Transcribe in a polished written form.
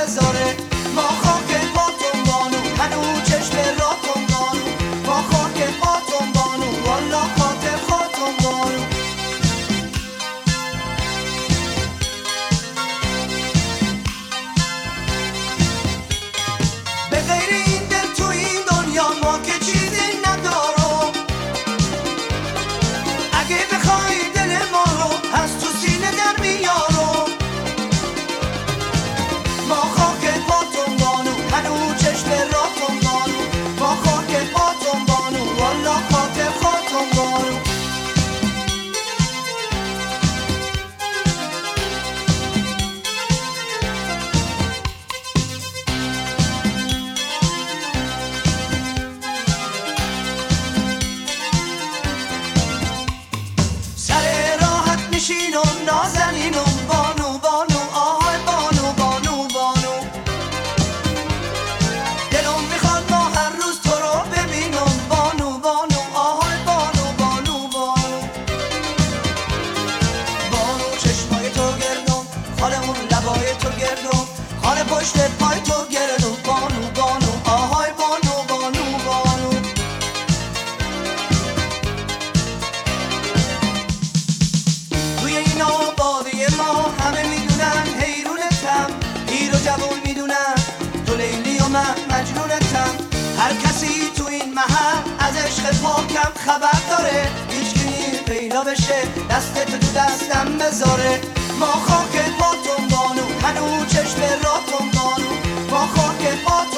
بذاره. ما خاک پاتون بانو، هنو چشم راتون بانو. ما خاک پاتون بانو، والا خاطر خاتون بانو. به غیر این دل تو این دنیا ما که چیزی ندارم. اگه بخوای دل ما رو از تو سینه در میارم. ما خاک پاتون بانو، هنو چشم راتون بانو. ما خاک پاتون بانو، والا خاطر خاتون بانو. سر راحت میشینم نازنینم بانو بانو آهای بانو بانو بانو. دلم میخواد ما هر روز تو رو ببینم بانو بانو آهای بانو بانو بانو. بانو چشمای تو گردم، خالمون لبای تو گردم، خال پشت پای تو گردم بانو بانو آهای بانو بانو بانو. توی این آبادی ما همه میدونن حیرونتم، پیر و جوون میدونن تو لیلی و من مجنونتم. هر کسی تو این محل از عشق پاکم خبر داره، هیچکی پیدا بشه دست تو دستم بذاره. ما خاک پاتون بانو، هنو چشم راتون بانو. ما خاک پاتون